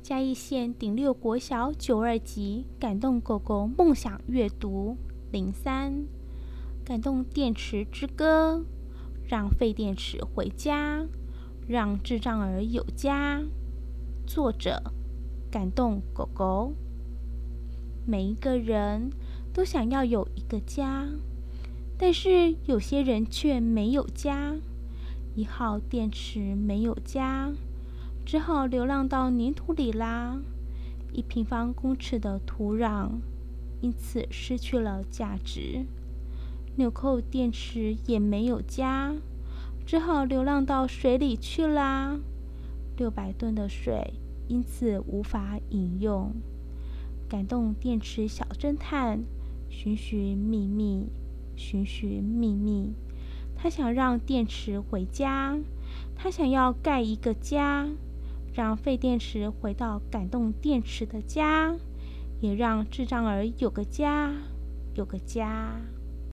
嘉义县顶六国小92级感动狗狗梦想阅读03，感动电池之歌，让废电池回家，让智障儿有家。作者：感动狗狗。每一个人都想要有一个家，但是有些人却没有家。1号电池没有家，只好流浪到泥土里啦。1平方公尺的土壤因此失去了价值。纽扣电池也没有家，只好流浪到水里去啦。600吨的水因此无法饮用。感动电池小侦探，寻寻觅觅，寻寻觅觅。他想让电池回家，他想要盖一个家，让废电池回到感动电池的家，也让智障儿有个家，有个家。